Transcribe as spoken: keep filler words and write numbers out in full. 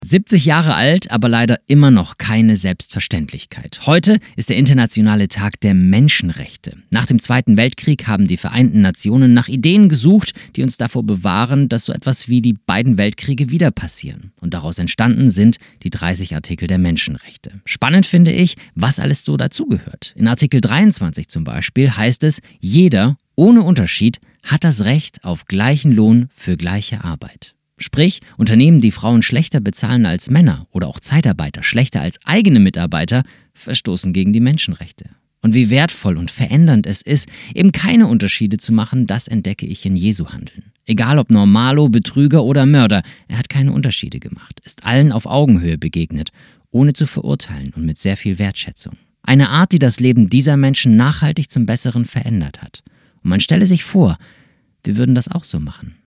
siebzig Jahre alt, aber leider immer noch keine Selbstverständlichkeit. Heute ist der Internationale Tag der Menschenrechte. Nach dem Zweiten Weltkrieg haben die Vereinten Nationen nach Ideen gesucht, die uns davor bewahren, dass so etwas wie die beiden Weltkriege wieder passieren. Und daraus entstanden sind die dreißig Artikel der Menschenrechte. Spannend finde ich, was alles so dazugehört. In Artikel dreiundzwanzig zum Beispiel heißt es, jeder, ohne Unterschied, hat das Recht auf gleichen Lohn für gleiche Arbeit. Sprich, Unternehmen, die Frauen schlechter bezahlen als Männer oder auch Zeitarbeiter schlechter als eigene Mitarbeiter, verstoßen gegen die Menschenrechte. Und wie wertvoll und verändernd es ist, eben keine Unterschiede zu machen, das entdecke ich in Jesu Handeln. Egal ob Normalo, Betrüger oder Mörder, er hat keine Unterschiede gemacht, ist allen auf Augenhöhe begegnet, ohne zu verurteilen und mit sehr viel Wertschätzung. Eine Art, die das Leben dieser Menschen nachhaltig zum Besseren verändert hat. Und man stelle sich vor, wir würden das auch so machen.